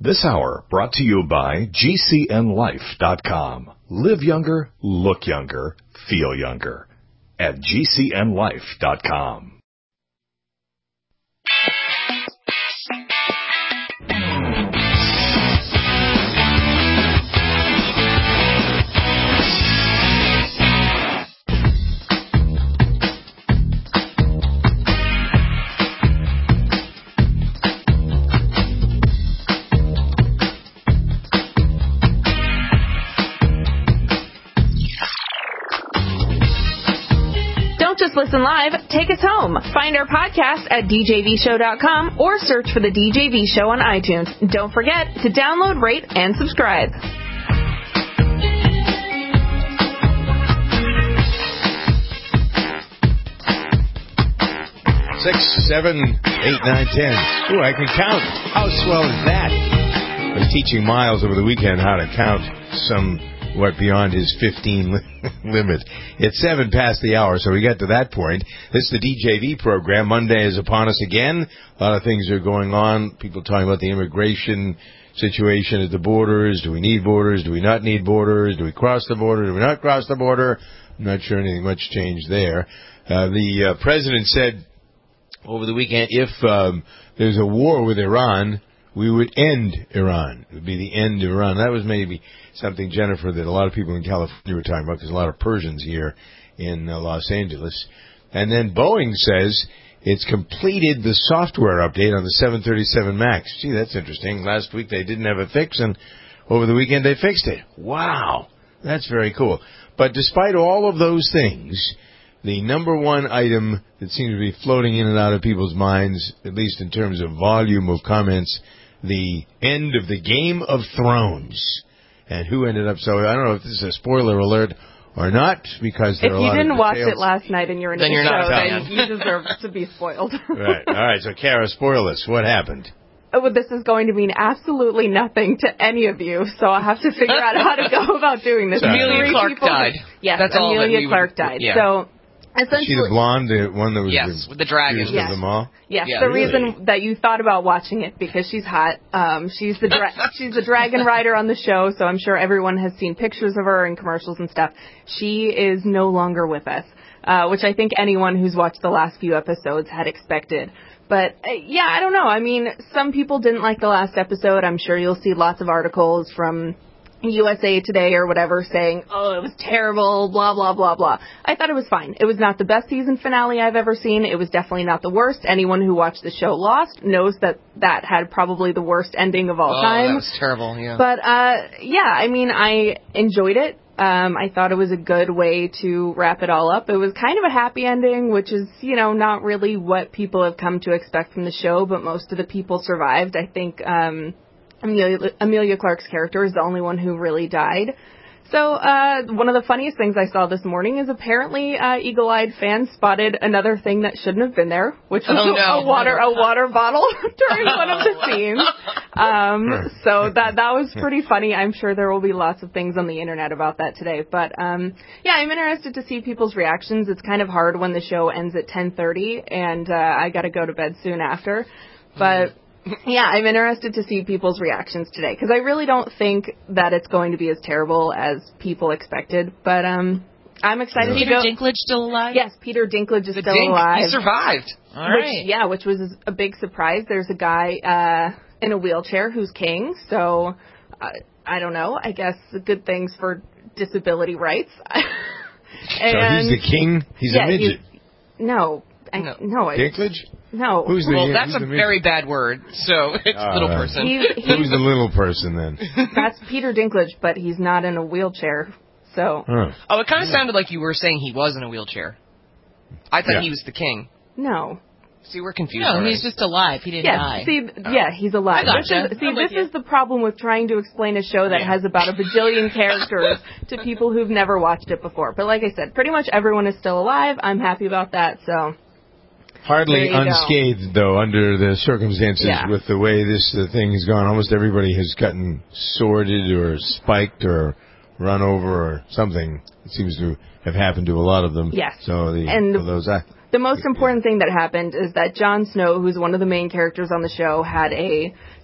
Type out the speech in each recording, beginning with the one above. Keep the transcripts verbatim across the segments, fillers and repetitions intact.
This hour brought to you by G C N life dot com. Live younger, look younger, feel younger at G C N life dot com. Listen live, take us home. Find our podcast at D J V show dot com or search for the D J V Show on iTunes. Don't forget to download, rate, and subscribe. Six, seven, eight, nine, ten. Ooh, I can count. How swell is that? I was teaching Miles over the weekend how to count some... what beyond his fifteen limit. It's seven past the hour, so we got to that point. This is the D J V program. Monday is upon us again. A lot of things are going on. People talking about the immigration situation at the borders. Do we need borders? Do we not need borders? Do we cross the border? Do we not cross the border? I'm not sure anything much changed there. Uh, the uh, president said over the weekend, if um, there's a war with Iran, we would end Iran. It would be the end of Iran. That was maybe something, Jennifer, that a lot of people in California were talking about, because a lot of Persians here in uh, Los Angeles. And then Boeing says it's completed the software update on the seven thirty-seven MAX. Gee, that's interesting. Last week they didn't have a fix, and over the weekend they fixed it. Wow. That's very cool. But despite all of those things, the number one item that seems to be floating in and out of people's minds, at least in terms of volume of comments, the end of the Game of Thrones. And who ended up, so I don't know if this is a spoiler alert or not, because there if are a lot of you didn't watch details. it last night and you're into then the you're show, not then you deserve to be spoiled. Right. All right, so Kara, spoil us. What happened? Oh, this is going to mean absolutely nothing to any of you, so I'll have to figure out how to go about doing this. Amelia Three Clark people, died. Yes, That's all that Amelia we would- Clark died. yeah. So, Is she the blonde, the one that was Yes, the with the dragon. cutest Yes. of them all? Yes, Yeah, the really? reason that you thought about watching it, because she's hot. Um, she's the dra- she's the dragon rider on the show, so I'm sure everyone has seen pictures of her in commercials and stuff. She is no longer with us, uh, which I think anyone who's watched the last few episodes had expected. But, uh, yeah, I don't know. I mean, some people didn't like the last episode. I'm sure you'll see lots of articles from U S A Today or whatever saying, oh, it was terrible, blah, blah, blah, blah. I thought it was fine. It was not the best season finale I've ever seen. It was definitely not the worst. Anyone who watched the show Lost knows that that had probably the worst ending of all oh, time. that was terrible, yeah. But, uh, yeah, I mean, I enjoyed it. Um, I thought it was a good way to wrap it all up. It was kind of a happy ending, which is, you know, not really what people have come to expect from the show, but most of the people survived. I think, um, Amelia, Amelia Clark's character is the only one who really died. So, uh, one of the funniest things I saw this morning is apparently, uh, eagle-eyed fans spotted another thing that shouldn't have been there, which was oh, no. a water, a water bottle during one of the scenes. Um, so that, that was pretty funny. I'm sure there will be lots of things on the internet about that today. But, um, yeah, I'm interested to see people's reactions. It's kind of hard when the show ends at ten thirty, and, uh, I gotta go to bed soon after. But, yeah, I'm interested to see people's reactions today, because I really don't think that it's going to be as terrible as people expected. But um, I'm excited Peter to go. Dinklage still alive? Yes, Peter Dinklage is the still Dink, alive. he survived. All which, right. Yeah, which was a big surprise. There's a guy uh, in a wheelchair who's king, so uh, I don't know. I guess good things for disability rights. So and, he's the king? He's yeah, a midget? He's, no. I, No. no, I, Dinklage? no. Who's the Well, who's that's the a midget? very bad word, so it's All little right. person. He's, he's, Who's the little person then? That's Peter Dinklage, but he's not in a wheelchair. So Huh. Oh, it kind of sounded like you were saying he was in a wheelchair. I thought Yeah. he was the king. no. See, we're confused. No, already. he's just alive. He didn't Yeah, die. see, yeah, he's alive. I This gotcha. is, see, I'm with this you. is the problem with trying to explain a show that Yeah. has about a bajillion characters to people who've never watched it before. But like I said, pretty much everyone is still alive. I'm happy about that. So Hardly There you go. unscathed, though, under the circumstances Yeah. with the way this uh, thing has gone. Almost everybody has gotten sworded or spiked or run over or something. It seems to have happened to a lot of them. Yes. So the, And for those, uh, the most important thing that happened is that Jon Snow, who's one of the main characters on the show, had a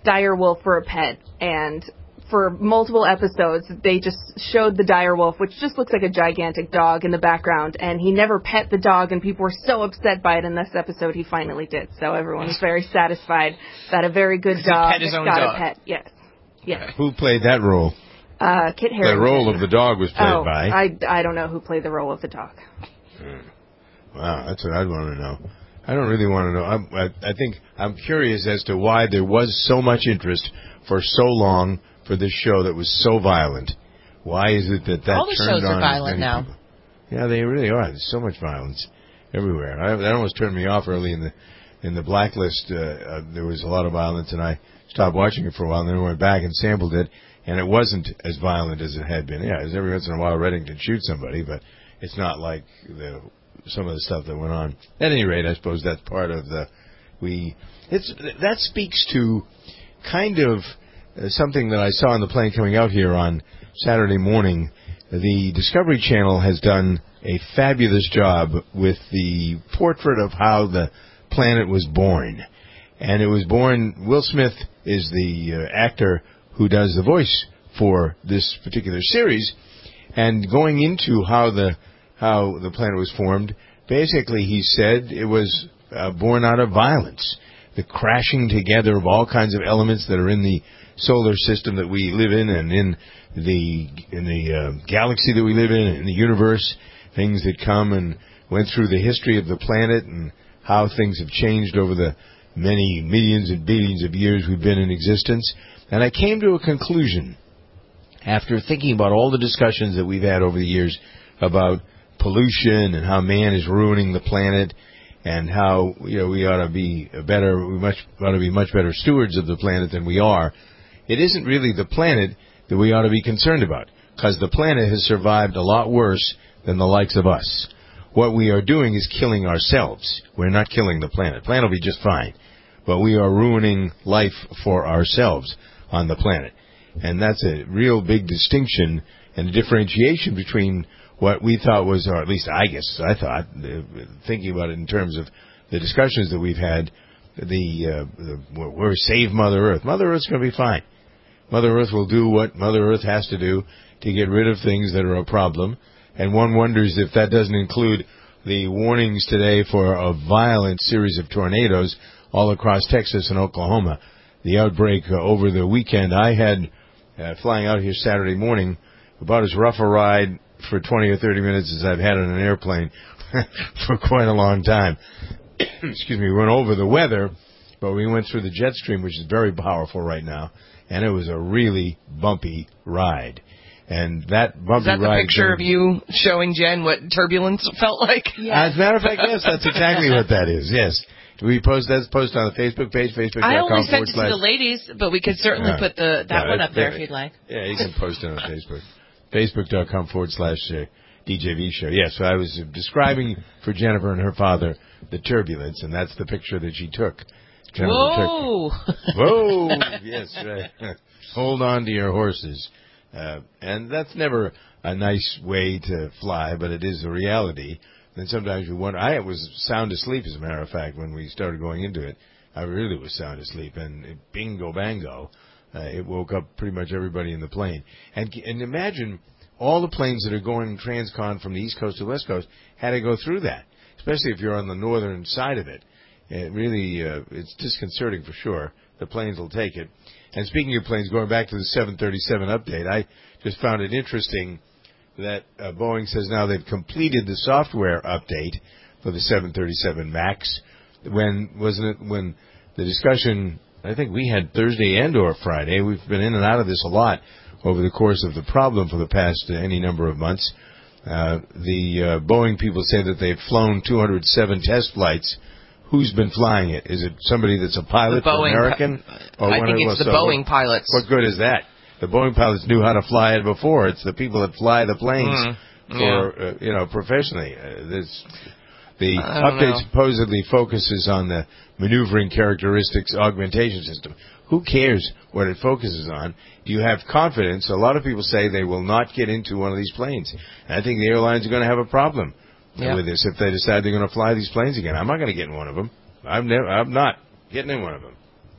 dire wolf for a pet, and for multiple episodes, they just showed the dire wolf, which just looks like a gigantic dog in the background, and he never pet the dog, and people were so upset by it. In this episode, he finally did, so everyone was very satisfied that a very good dog pet his own got dog. a pet. Yes. Yes. Who played that role? Uh, Kit Harington. The role of the dog was played oh, by... I, I don't know who played the role of the dog. Hmm. Wow, that's what I'd want to know. I don't really want to know. I, I, I think I'm curious as to why there was so much interest for so long for this show that was so violent. Why is it that that All the turned shows are on violent many now. people? Yeah, they really are. There's so much violence everywhere. I, that almost turned me off early in the in the Blacklist. Uh, uh, there was a lot of violence, and I stopped watching it for a while, and then I went back and sampled it, and it wasn't as violent as it had been. Yeah, every once in a while Reddington shoots somebody, but it's not like the some of the stuff that went on. At any rate, I suppose that's part of the we. It's that speaks to kind of uh, something that I saw on the plane coming out here on Saturday morning. The Discovery Channel has done a fabulous job with the portrait of how the planet was born, and it was born. Will Smith is the uh, actor who does the voice for this particular series, and going into how the how the planet was formed, basically he said it was uh, born out of violence, the crashing together of all kinds of elements that are in the solar system that we live in, and in the in the uh, galaxy that we live in, in the universe, things that come and went through the history of the planet and how things have changed over the many millions and billions of years we've been in existence. And I came to a conclusion after thinking about all the discussions that we've had over the years about pollution and how man is ruining the planet, and how, you know, we ought to be better, we much ought to be much better stewards of the planet than we are. It isn't really the planet that we ought to be concerned about, because the planet has survived a lot worse than the likes of us. What we are doing is killing ourselves. We're not killing the planet. The planet will be just fine, but we are ruining life for ourselves on the planet. And that's a real big distinction and a differentiation between what we thought was, or at least I guess I thought, uh, thinking about it in terms of the discussions that we've had, the, uh, the we're save Mother Earth. Mother Earth's going to be fine. Mother Earth will do what Mother Earth has to do to get rid of things that are a problem. And one wonders if that doesn't include the warnings today for a violent series of tornadoes all across Texas and Oklahoma. The outbreak uh, over the weekend, I had, uh, flying out here Saturday morning, about as rough a ride for twenty or thirty minutes as I've had on an airplane for quite a long time. Excuse me, we went over the weather, but we went through the jet stream, which is very powerful right now, and it was a really bumpy ride. And that bumpy Is that the ride picture of you showing Jen what turbulence felt like? Yeah. As a matter of fact, yes, that's exactly what that is, yes. Do we post that post on the Facebook page, facebook dot com I only forward sent it to slash... the ladies, but we could certainly Yeah. put the that Yeah, one it's up there very- if you'd like. Yeah, you can post it on Facebook. facebook dot com forward slash uh, D J V show. Yes, so I was describing for Jennifer and her father the turbulence, and that's the picture that she took. Jennifer Whoa! took. Whoa! Yes, right. Hold on to your horses. Uh, and that's never a nice way to fly, but it is a reality. And sometimes you wonder. I was sound asleep, as a matter of fact, when we started going into it. I really was sound asleep, and it, bingo bango, uh, it woke up pretty much everybody in the plane. And and imagine all the planes that are going transcon from the East Coast to the West Coast had to go through that, especially if you're on the northern side of it. It really, uh, it's disconcerting for sure. The planes will take it. And speaking of planes, going back to the seven thirty-seven update, I just found it interesting that uh, Boeing says now they've completed the software update for the seven thirty-seven MAX. When, wasn't it, when the discussion, I think we had Thursday and or Friday, we've been in and out of this a lot over the course of the problem for the past uh, any number of months. Uh, the uh, Boeing people say that they've flown two hundred seven test flights. Who's been flying it? Is it somebody that's a pilot, The Boeing American? pi- I think it's the Boeing pilots. What good is that? The Boeing pilots knew how to fly it before. It's the people that fly the planes Mm, for, uh, you know, professionally. Uh, this, the I don't update know. supposedly focuses on the maneuvering characteristics augmentation system. Who cares what it focuses on? Do you have confidence? A lot of people say they will not get into one of these planes. And I think the airlines are going to have a problem Yeah. with this if they decide they're going to fly these planes again. I'm not going to get in one of them. I'm never. I'm not getting in one of them.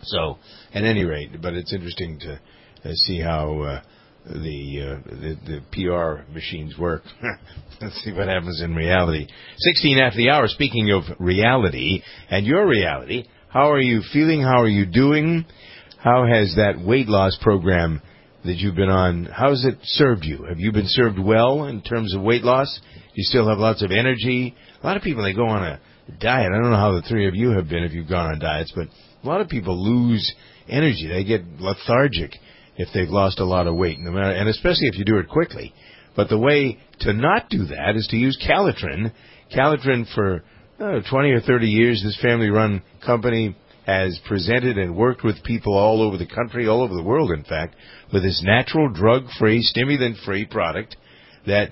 So, at any rate, but it's interesting to uh, see how uh, the, uh, the the P R machines work. Let's see what happens in reality. sixteen after the hour, speaking of reality and your reality, how are you feeling? How are you doing? How has that weight loss program that you've been on, how has it served you? Have you been served well in terms of weight loss? Do you still have lots of energy? A lot of people, they go on a diet. I don't know how the three of you have been if you've gone on diets, but a lot of people lose energy. They get lethargic if they've lost a lot of weight, no matter, and especially if you do it quickly. But the way to not do that is to use Calitrin. Calitrin for uh, twenty or thirty years, this family-run company has presented and worked with people all over the country, all over the world, in fact, with this natural, drug-free, stimulant-free product that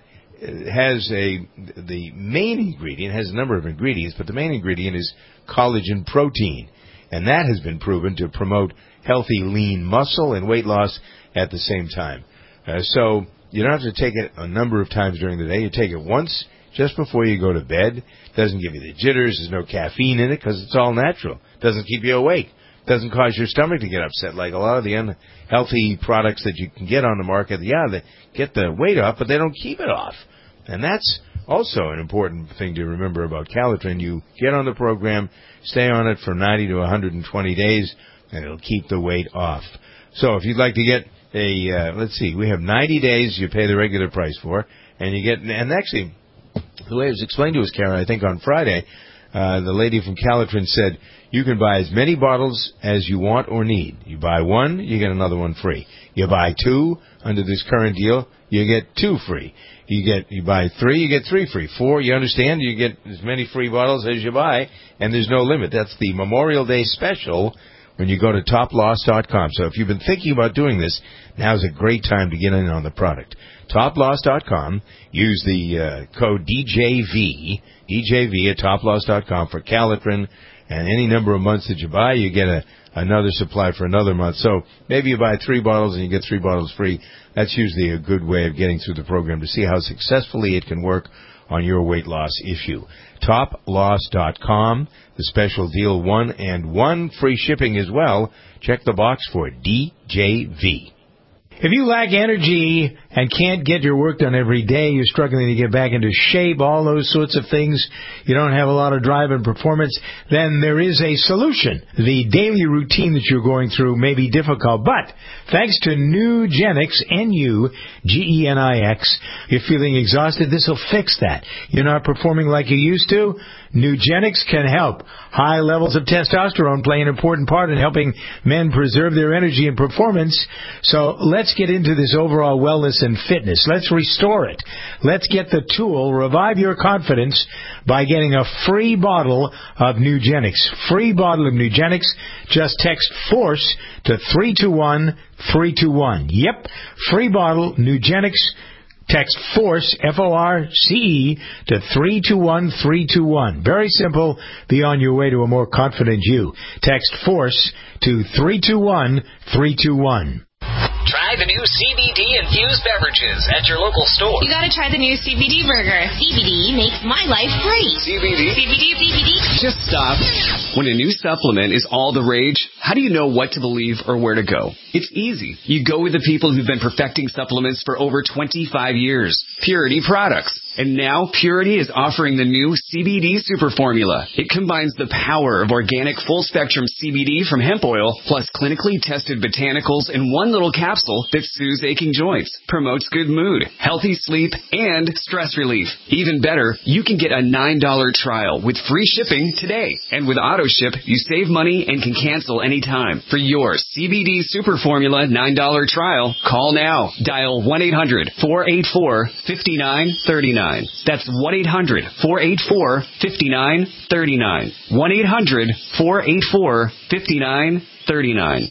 has a, the main ingredient, has a number of ingredients, but the main ingredient is collagen protein. And that has been proven to promote healthy, lean muscle and weight loss at the same time. Uh, so you don't have to take it a number of times during the day. You take it once just before you go to bed. It doesn't give you the jitters. There's no caffeine in it because it's all natural. It doesn't keep you awake. It doesn't cause your stomach to get upset like a lot of the unhealthy products that you can get on the market. Yeah, they get the weight off, but they don't keep it off. And that's also an important thing to remember about Calitrin. You get on the program, stay on it for ninety to one hundred twenty days, and it'll keep the weight off. So if you'd like to get a, uh, let's see, we have ninety days you pay the regular price for, and you get, and actually, the way it was explained to us, Karen, I think on Friday, uh, the lady from Calitrin said, you can buy as many bottles as you want or need. You buy one, you get another one free. You buy two, under this current deal, you get two free. You get, you buy three, you get three free. Four, you understand, you get as many free bottles as you buy, and there's no limit. That's the Memorial Day special when you go to top loss dot com. So if you've been thinking about doing this, now's a great time to get in on the product. top loss dot com. Use the uh, code D J V, D J V at top loss dot com for Calitrin, and any number of months that you buy, you get a another supply for another month. So maybe you buy three bottles and you get three bottles free. That's usually a good way of getting through the program to see how successfully it can work on your weight loss issue. top loss dot com, the special deal, one and one free shipping as well. Check the box for D J V. If you lack energy and can't get your work done every day, you're struggling to get back into shape, all those sorts of things, you don't have a lot of drive and performance, then there is a solution. The daily routine that you're going through may be difficult, but thanks to Nugenix, N U G E N I X, you're feeling exhausted, this will fix that. You're not performing like you used to? Nugenix can help. High levels of testosterone play an important part in helping men preserve their energy and performance. So let's get into this overall wellness and fitness. Let's restore it. Let's get the tool, revive your confidence, by getting a free bottle of Nugenix. Free bottle of Nugenix. Just text FORCE to three two one three two one. Yep, free bottle, Nugenix. Text FORCE, F O R C E, to three two one three two one. Very simple. Be on your way to a more confident you. Text FORCE to three two one three two one. Try the new C B D-infused beverages at your local store. You gotta try the new C B D burger. C B D makes my life great. C B D? C B D, C B D. Just stop. When a new supplement is all the rage, how do you know what to believe or where to go? It's easy. You go with the people who've been perfecting supplements for over twenty-five years. Purity Products. And now Purity is offering the new C B D Super Formula. It combines the power of organic full-spectrum C B D from hemp oil plus clinically tested botanicals in one little capsule that soothes aching joints, promotes good mood, healthy sleep, and stress relief. Even better, you can get a nine dollar trial with free shipping today. And with AutoShip, you save money and can cancel anytime. For your C B D Super Formula nine dollar trial, call now. Dial one eight hundred four eight four five nine three nine. That's one eight hundred four eight four five nine three nine. one eight hundred four eight four five nine three nine.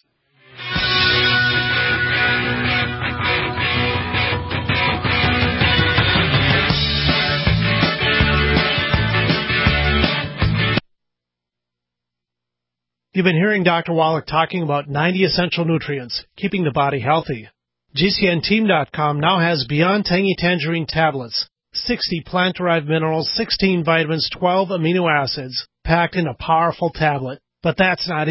You've been hearing Doctor Wallach talking about ninety essential nutrients, keeping the body healthy. G C N team dot com now has Beyond Tangy Tangerine tablets, sixty plant-derived minerals, sixteen vitamins, twelve amino acids, packed in a powerful tablet. But that's not it.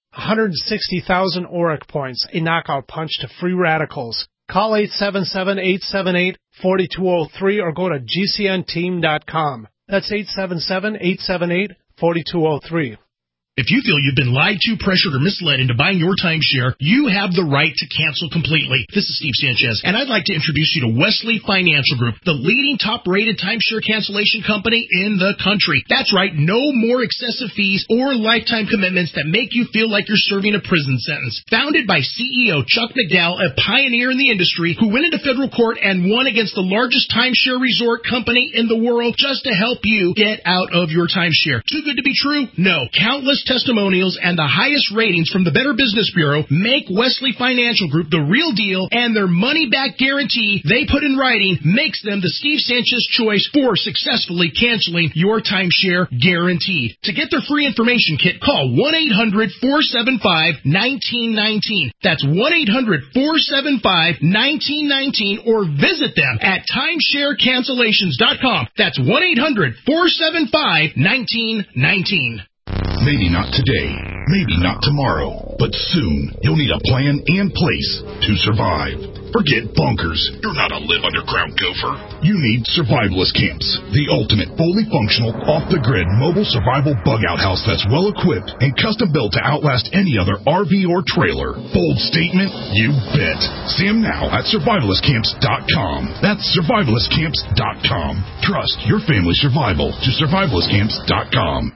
one hundred sixty thousand ORAC points, a knockout punch to free radicals. Call eight seven seven, eight seven eight, four two zero three or go to G C N team dot com. That's eight seven seven, eight seven eight, four two zero three. If you feel you've been lied to, pressured, or misled into buying your timeshare, you have the right to cancel completely. This is Steve Sanchez, and I'd like to introduce you to Wesley Financial Group, the leading top-rated timeshare cancellation company in the country. That's right, no more excessive fees or lifetime commitments that make you feel like you're serving a prison sentence. Founded by C E O Chuck McDowell, a pioneer in the industry who went into federal court and won against the largest timeshare resort company in the world just to help you get out of your timeshare. Too good to be true? No. Countless testimonials and the highest ratings from the Better Business Bureau make Wesley Financial Group the real deal, and their money-back guarantee they put in writing makes them the Steve Sanchez choice for successfully canceling your timeshare guaranteed. To get their free information kit, call one eight hundred, four seven five, one nine one nine. That's one eight hundred, four seven five, one nine one nine, or visit them at timeshare cancellations dot com. That's one eight hundred, four seven five, one nine one nine. Maybe not today, maybe not tomorrow, but soon you'll need a plan and place to survive. Forget bunkers. You're not a live underground gopher. You need Survivalist Camps, the ultimate fully functional, off-the-grid mobile survival bug-out house that's well-equipped and custom-built to outlast any other R V or trailer. Bold statement? You bet. See them now at survivalist camps dot com. That's survivalist camps dot com. Trust your family's survival to survivalist camps dot com.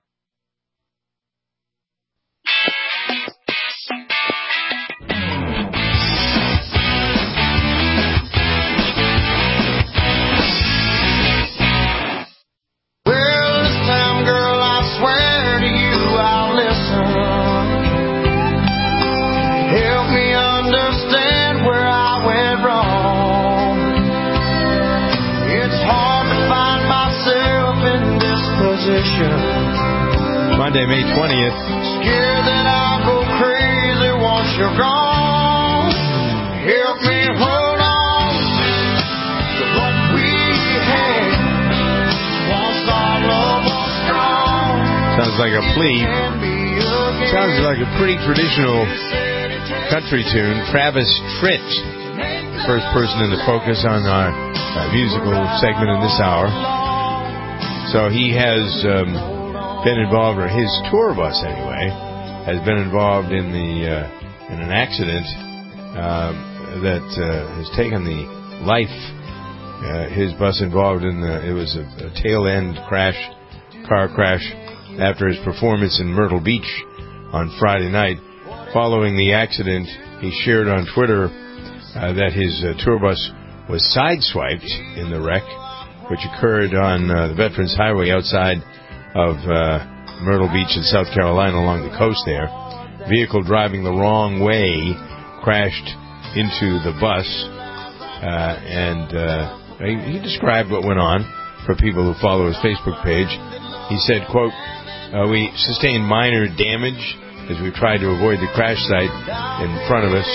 Monday, May twentieth. Scared that I'll go crazy once you're gone. Help me hold on to what we had. Once our love was strong. Sounds like a plea. Sounds like a pretty traditional country tune. Travis Tritt, the first person in the focus on our uh, musical segment in this hour. So he has um, been involved, or his tour bus anyway, has been involved in the uh, in an accident uh, that uh, has taken the life. Uh, his bus involved in the, it was a, a tail end crash, car crash, after his performance in Myrtle Beach on Friday night. Following the accident, he shared on Twitter uh, that his uh, tour bus was sideswiped in the wreck, which occurred on uh, the Veterans Highway outside of uh, Myrtle Beach in South Carolina along the coast there. Vehicle driving the wrong way crashed into the bus, uh, and uh, he, he described what went on for people who follow his Facebook page. He said, quote, uh, we sustained minor damage as we tried to avoid the crash site in front of us.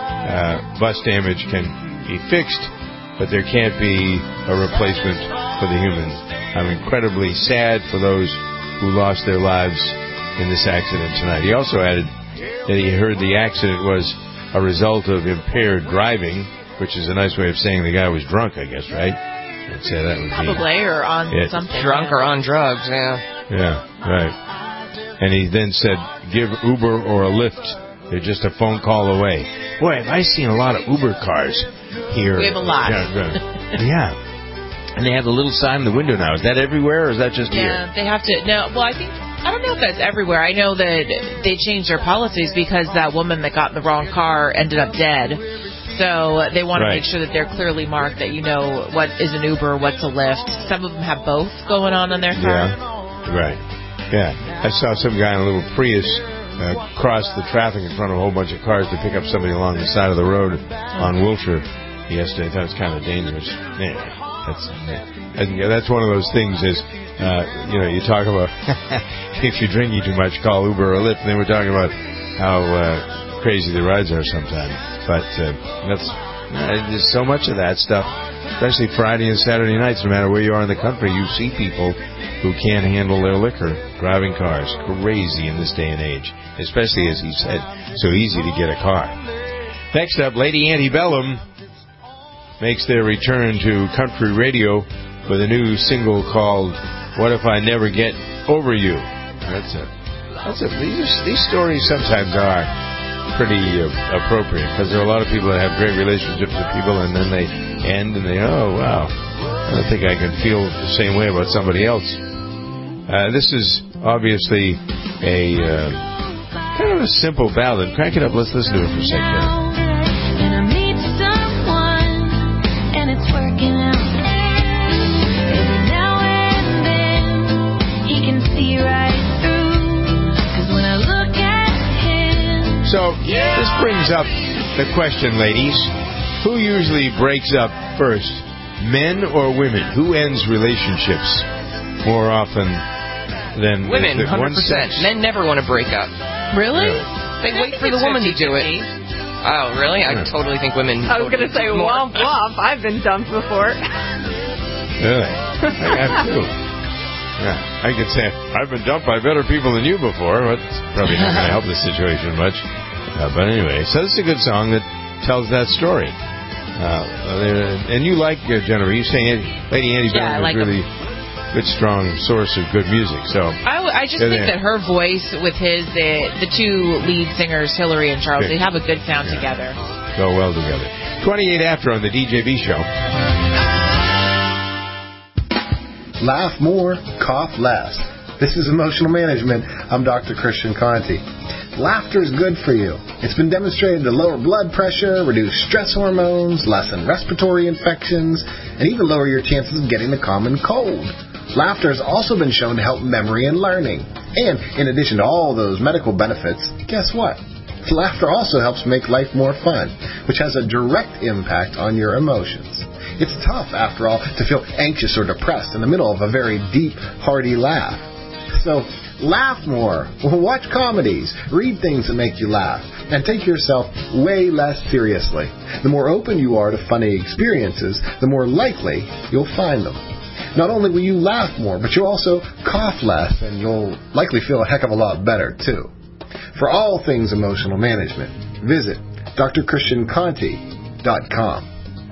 Uh, bus damage can be fixed, but there can't be a replacement for the human. I'm incredibly sad for those who lost their lives in this accident tonight. He also added that he heard the accident was a result of impaired driving, which is a nice way of saying the guy was drunk, I guess, right? I'd say that would Probably, be, or on it, something. Drunk or on drugs, yeah. Yeah, right. And he then said, give Uber or a Lyft. They're just a phone call away. Boy, have I seen a lot of Uber cars here. We have a lot. Yeah, yeah. And they have a little sign in the window now. Is that everywhere, or is that just yeah, here? Yeah, they have to. No, well, I think, I don't know if that's everywhere. I know that they changed their policies because that woman that got in the wrong car ended up dead. So they want right. to make sure that they're clearly marked, that you know what is an Uber, what's a Lyft. Some of them have both going on in their car. Yeah, right. Yeah. I saw some guy in a little Prius uh, cross the traffic in front of a whole bunch of cars to pick up somebody along the side of the road on Wilshire yesterday. I thought it was kind of dangerous. Anyway, that's, yeah, that's one of those things is, uh, you know, you talk about if you're drinking too much, call Uber or Lyft. And then we're talking about how uh, crazy the rides are sometimes. But uh, that's uh, there's so much of that stuff especially Friday and Saturday nights, no matter where you are in the country, you see people who can't handle their liquor driving cars. Crazy in this day and age, especially, as he said, so easy to get a car. Next up, Lady Antebellum makes their return to country radio with a new single called "What If I Never Get Over You." That's a, that's a, these, these stories sometimes are pretty uh, appropriate, because there are a lot of people that have great relationships with people, and then they end and they, oh, wow, I don't think I can feel the same way about somebody else. Uh, this is obviously a uh, kind of a simple ballad. Crank it up. Let's listen to it for a second. So, this brings up the question, ladies. Who usually breaks up first, men or women? Who ends relationships more often than women? The, the one hundred percent. Men never want to break up. Really? really? They wait for the woman to do it. Oh, really? I yeah. totally think women... I was going to say, womp womp. I've been dumped before. Really? I have too. Yeah, I could say I've been dumped by better people than you before, but it's probably not going to help the situation much. Uh, but anyway, so this is a good song that tells that story. Uh, and you like uh, Jennifer? You saying Lady Antebellum yeah, like is really a good, strong source of good music. So I, w- I just think there. that her voice with his uh, the two lead singers, Hillary and Charles, good. They have a good sound yeah. together. Go well together. twenty-eight after on the D J V show. Laugh more, cough less. This is Emotional Management. I'm Doctor Christian Conti. Laughter is good for you. It's been demonstrated to lower blood pressure, reduce stress hormones, lessen respiratory infections, and even lower your chances of getting the common cold. Laughter has also been shown to help memory and learning. And in addition to all those medical benefits, guess what? Laughter also helps make life more fun, which has a direct impact on your emotions. It's tough, after all, to feel anxious or depressed in the middle of a very deep, hearty laugh. So, laugh more, watch comedies, read things that make you laugh, and take yourself way less seriously. The more open you are to funny experiences, the more likely you'll find them. Not only will you laugh more, but you'll also cough less, and you'll likely feel a heck of a lot better, too. For all things emotional management, visit D R Christian Conti dot com.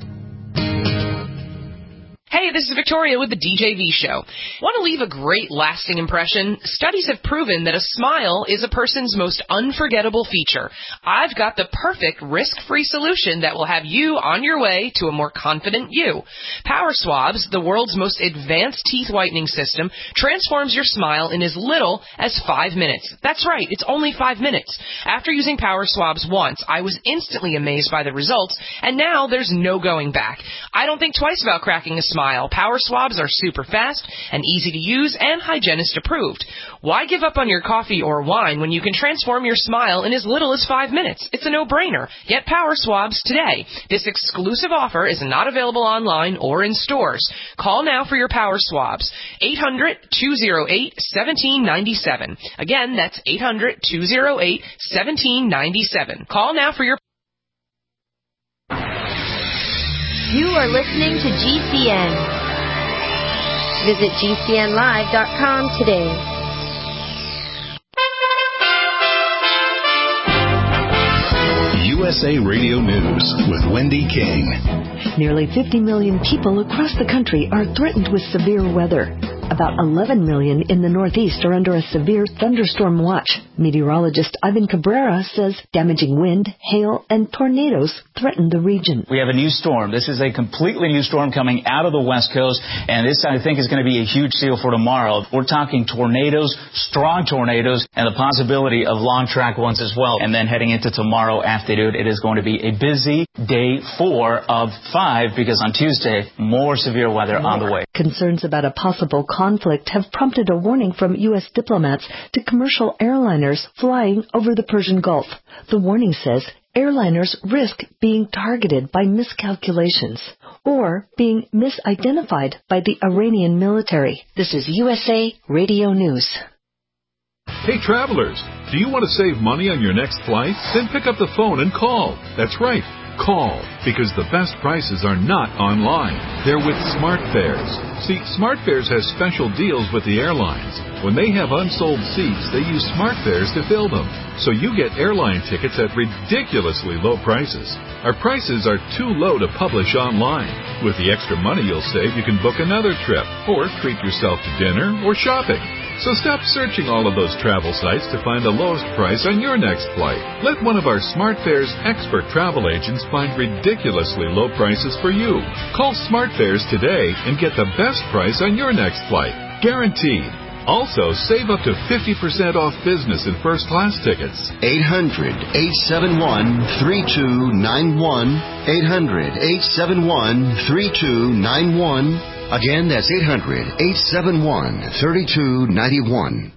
Hey, this is Victoria with the D J V Show. Want to leave a great lasting impression? Studies have proven that a smile is a person's most unforgettable feature. I've got the perfect risk-free solution that will have you on your way to a more confident you. Power Swabs, the world's most advanced teeth whitening system, transforms your smile in as little as five minutes. That's right, it's only five minutes. After using Power Swabs once, I was instantly amazed by the results, and now there's no going back. I don't think twice about cracking a smile. Power Swabs are super fast and easy to use and hygienist approved. Why give up on your coffee or wine when you can transform your smile in as little as five minutes? It's a no-brainer. Get Power Swabs today. This exclusive offer is not available online or in stores. Call now for your Power Swabs. eight hundred, two oh eight, one seven nine seven. Again, that's eight hundred, two oh eight, one seven nine seven. Call now for your You are listening to G C N. Visit G C N live dot com today. U S A Radio News with Wendy King. Nearly fifty million people across the country are threatened with severe weather. About eleven million in the Northeast are under a severe thunderstorm watch. Meteorologist Ivan Cabrera says damaging wind, hail, and tornadoes threaten the region. We have a new storm. This is a completely new storm coming out of the West Coast, and this, I think, is going to be a huge deal for tomorrow. We're talking tornadoes, strong tornadoes, and the possibility of long-track ones as well. And then heading into tomorrow afternoon, it is going to be a busy day four of five, because on Tuesday, more severe weather more. on the way. Concerns about a possible conflict have prompted a warning from U S diplomats to commercial airliners flying over the Persian Gulf. The warning says airliners risk being targeted by miscalculations or being misidentified by the Iranian military. This is U S A Radio News. Hey, travelers, do you want to save money on your next flight? Then pick up the phone and call. That's right. Call, because the best prices are not online. They're with SmartFares. See, SmartFares has special deals with the airlines. When they have unsold seats, they use SmartFares to fill them. So you get airline tickets at ridiculously low prices. Our prices are too low to publish online. With the extra money you'll save, you can book another trip, or treat yourself to dinner or shopping. So stop searching all of those travel sites to find the lowest price on your next flight. Let one of our SmartFares expert travel agents find ridiculously low prices for you. Call SmartFares today and get the best price on your next flight. Guaranteed. Also, save up to fifty percent off business and first class tickets. eight hundred, eight seven one, three two nine one. eight hundred, eight seven one, three two nine one. Again, that's eight hundred, eight seven one, three two nine one.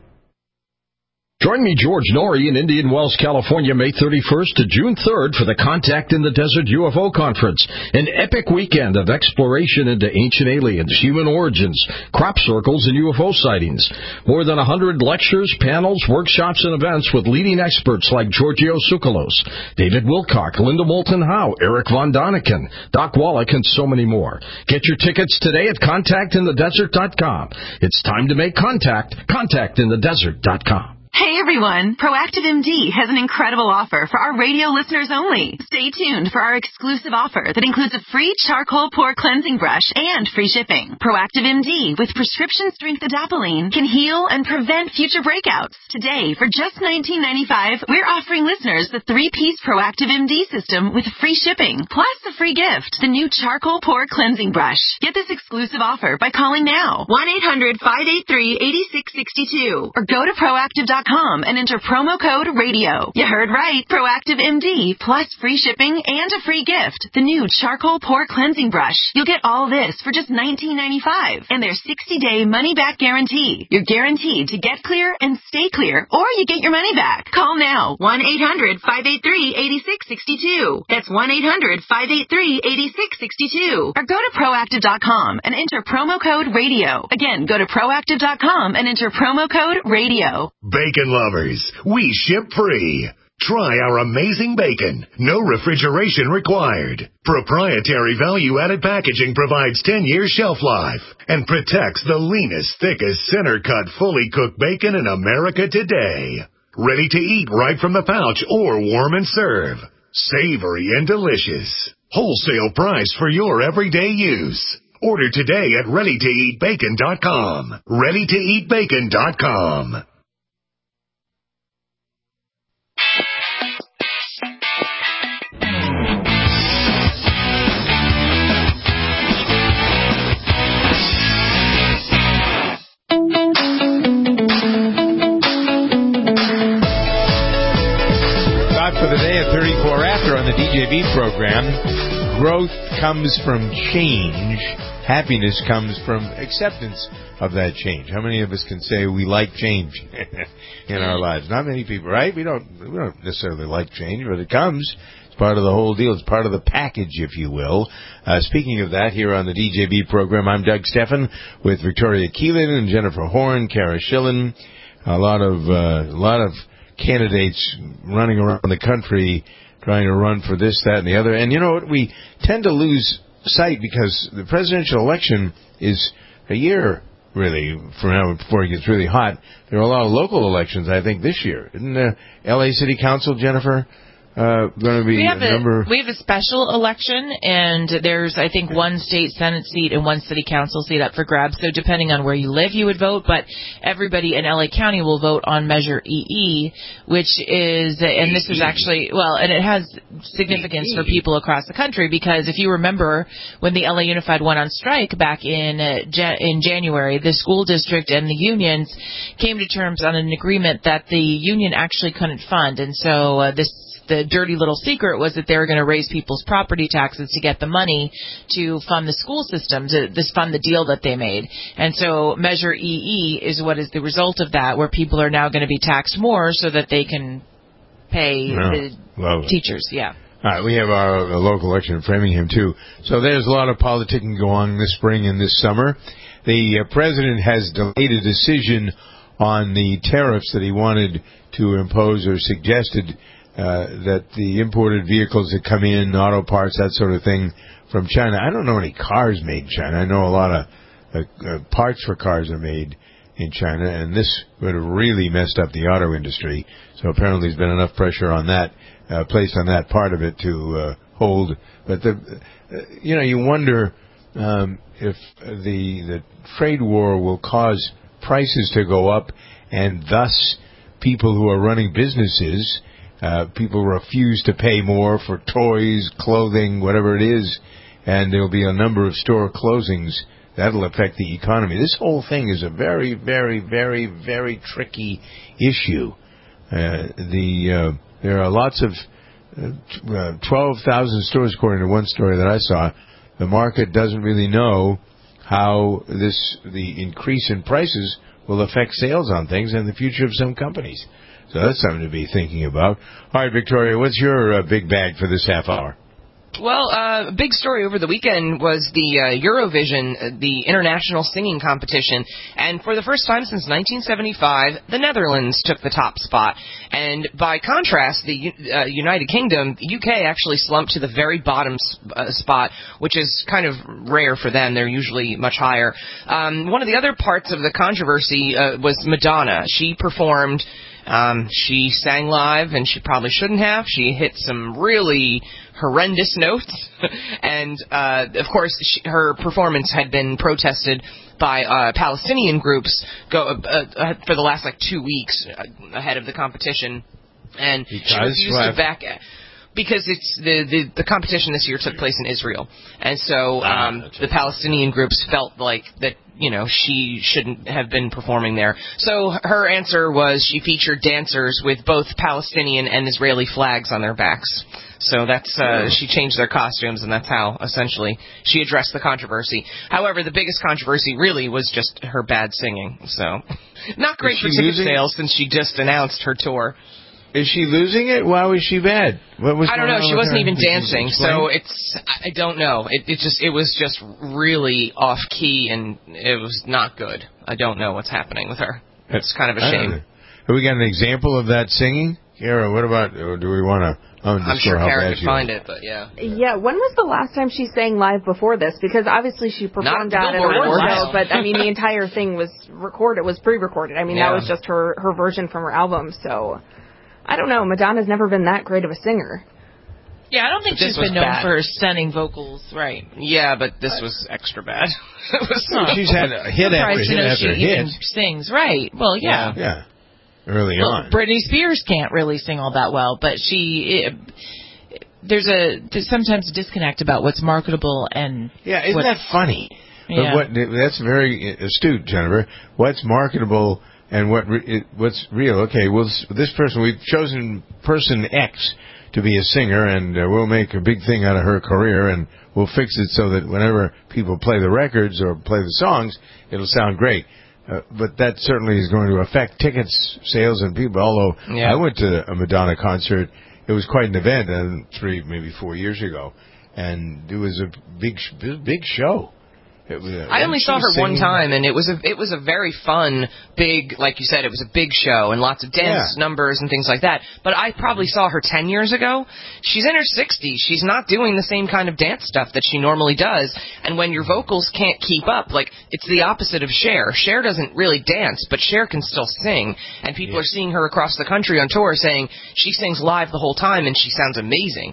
Join me, George Norrie, in Indian Wells, California, May thirty-first to June third for the Contact in the Desert U F O Conference, an epic weekend of exploration into ancient aliens, human origins, crop circles, and U F O sightings. More than one hundred lectures, panels, workshops, and events with leading experts like Giorgio Tsoukalos, David Wilcock, Linda Moulton Howe, Eric Von Daniken, Doc Wallach, and so many more. Get your tickets today at contact in the desert dot com. It's time to make contact. contact in the desert dot com. Hey everyone, Proactive M D has an incredible offer for our radio listeners only. Stay tuned for our exclusive offer that includes a free charcoal pore cleansing brush and free shipping. Proactive M D with prescription strength adapalene can heal and prevent future breakouts. Today, for just nineteen ninety-five dollars, we're offering listeners the three-piece Proactive M D system with free shipping, plus a free gift, the new charcoal pore cleansing brush. Get this exclusive offer by calling now, one eight hundred, five eight three, eight six six two, or go to proactive dot com and enter promo code radio. You heard right. Proactive M D plus free shipping and a free gift, the new charcoal pore cleansing brush. You'll get all this for just nineteen ninety-five dollars and their sixty-day money-back guarantee. You're guaranteed to get clear and stay clear, or you get your money back. Call now, one eight hundred, five eight three, eight six six two. That's one eight hundred, five eight three, eight six six two. Or go to proactive dot com and enter promo code radio. Again, go to proactive dot com and enter promo code radio. Bacon lovers, we ship free. Try our amazing bacon. No refrigeration required. Proprietary value-added packaging provides ten years shelf life and protects the leanest, thickest, center-cut, fully cooked bacon in America today. Ready to eat right from the pouch or warm and serve. Savory and delicious. Wholesale price for your everyday use. Order today at ready to eat bacon dot com. ready to eat bacon dot com. For the day at thirty-four after on the D J V program, growth comes from change. Happiness comes from acceptance of that change. How many of us can say we like change in our lives? Not many people, right? We don't. We don't necessarily like change, but it comes. It's part of the whole deal. It's part of the package, if you will. Uh, speaking of that, here on the D J V program, I'm Doug Steffen with Victoria Keelan and Jennifer Horn, Kara Schillen. A lot of uh, a lot of. candidates running around the country trying to run for this, that, and the other. And you know what? We tend to lose sight because the presidential election is a year, really, from now before it gets really hot. There are a lot of local elections, I think, this year. Isn't the L A City Council, Jennifer, uh, going to be we have a number? A, we have a special election, and there's, I think, one state Senate seat and one city council seat up for grabs. So depending on where you live, you would vote. But everybody in L A County will vote on Measure E E, which is, and this is actually, well, and it has significance for people across the country because if you remember when the L A Unified went on strike back in uh, ja- in January, the school district and the unions came to terms on an agreement that the union actually couldn't fund. And so uh, this the dirty little secret was that they were going to raise people's property taxes to get the money to fund the school system, to this fund the deal that they made. And so Measure E E is what is the result of that, where people are now going to be taxed more so that they can pay Oh, the love it. teachers. Yeah. All right, we have our uh, local election in Framingham, too. So there's a lot of politicking going on this spring and this summer. The uh, president has delayed a decision on the tariffs that he wanted to impose or suggested uh, that the imported vehicles that come in, auto parts, that sort of thing, from China. I don't know any cars made in China. I know a lot of uh, uh, parts for cars are made in China, and this would have really messed up the auto industry. So apparently there's been enough pressure on that, uh, placed on that part of it to uh, hold. But, the, uh, you know, you wonder um, if the the trade war will cause prices to go up, and thus people who are running businesses, uh, people refuse to pay more for toys, clothing, whatever it is, and there'll be a number of store closings. That'll affect the economy. This whole thing is a very, very, very, very tricky issue. Uh, the uh, there are lots of uh, twelve thousand stores, according to one story that I saw. The market doesn't really know how this the increase in prices will affect sales on things and the future of some companies. So that's something to be thinking about. All right, Victoria, what's your uh, big bag for this half hour? Well, uh, a big story over the weekend was the uh, Eurovision, uh, the international singing competition. And for the first time since nineteen seventy-five, the Netherlands took the top spot. And by contrast, the uh, United Kingdom, the U K actually slumped to the very bottom uh, spot, which is kind of rare for them. They're usually much higher. Um, one of the other parts of the controversy uh, was Madonna. She performed... Um, she sang live, and she probably shouldn't have. She hit some really horrendous notes. and, uh, of course, she, her performance had been protested by uh, Palestinian groups go, uh, uh, for the last, like, two weeks ahead of the competition. And because she refused what? to back it. Because it's the, the the competition this year took place in Israel, and so um, ah, the Palestinian groups felt like that, you know, she shouldn't have been performing there. So her answer was she featured dancers with both Palestinian and Israeli flags on their backs. So that's uh, she changed their costumes, and that's how essentially she addressed the controversy. However, the biggest controversy really was just her bad singing. So not great for ticket sales since she just announced her tour. Is she losing it? Why was she bad? What was I don't know. She wasn't even dancing, explain? so it's. I don't know. It, it just. It was just really off key, and it was not good. I don't know what's happening with her. It's kind of a shame. Have we got an example of that singing, Kara? What about? Or do we want to? I'm, I'm sure Kara could find it, but yeah. Yeah. When was the last time she sang live before this? Because obviously she performed out at a award show, but I mean the entire thing was recorded. Was pre-recorded. I mean yeah. that was just her her version from her album. So. I don't know. Madonna's never been that great of a singer. Yeah, I don't think she's been known bad. for her stunning vocals, right? Yeah, but this was extra bad. it was no, she's had a hit after hit after she hit. Sings, right? Well, yeah. Yeah. yeah. Early well, on. Britney Spears can't really sing all that well, but she... It, there's a there's sometimes a disconnect about what's marketable and... Yeah, isn't that funny? Yeah. But what, that's very astute, Jennifer. What's marketable... And what re- what's real? Okay, well, this person, we've chosen person X to be a singer, and uh, we'll make a big thing out of her career, and we'll fix it so that whenever people play the records or play the songs, it'll sound great. Uh, but that certainly is going to affect tickets, sales, and people. Although yeah. I went to a Madonna concert, it was quite an event, uh, three, maybe four years ago, and it was a big, big show. It was, uh, I only saw her singing. one time, and it was a it was a very fun, big, like you said, it was a big show and lots of dance yeah. numbers and things like that. But I probably saw her ten years ago. She's in her sixties. She's not doing the same kind of dance stuff that she normally does. And when your vocals can't keep up, like, it's the opposite of Cher. Cher doesn't really dance, but Cher can still sing. And people yeah. are seeing her across the country on tour saying she sings live the whole time, and she sounds amazing.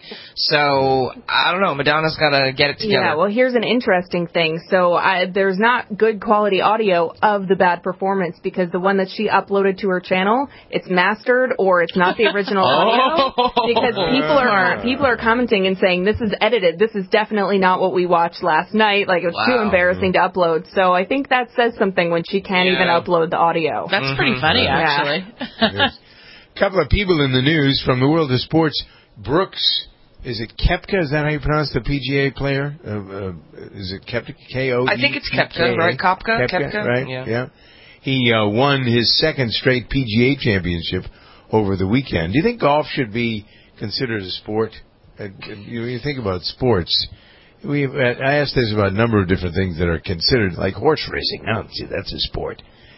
So, I don't know. Madonna's got to get it together. Yeah, well, here's an interesting thing. So, I, there's not good quality audio of the bad performance because the one that she uploaded to her channel, it's mastered or it's not the original audio. oh. Because people are people are commenting and saying this is edited. This is definitely not what we watched last night. Like, it was wow. too embarrassing to upload. So I think that says something when she can't yeah. even upload the audio. That's mm-hmm. pretty funny, actually. Yeah. A couple of people in the news from the world of sports. Brooks. Is it Koepka? Is that how you pronounce the P G A player? Uh, uh, is it Koepka? K O E? I think it's Koepka, right? Koepka? Koepka, right? Yeah. yeah. He uh, won his second straight P G A championship over the weekend. Do you think golf should be considered a sport? Uh, you, you think about sports. We I asked this about a number of different things that are considered, like horse racing. I don't see that's a sport.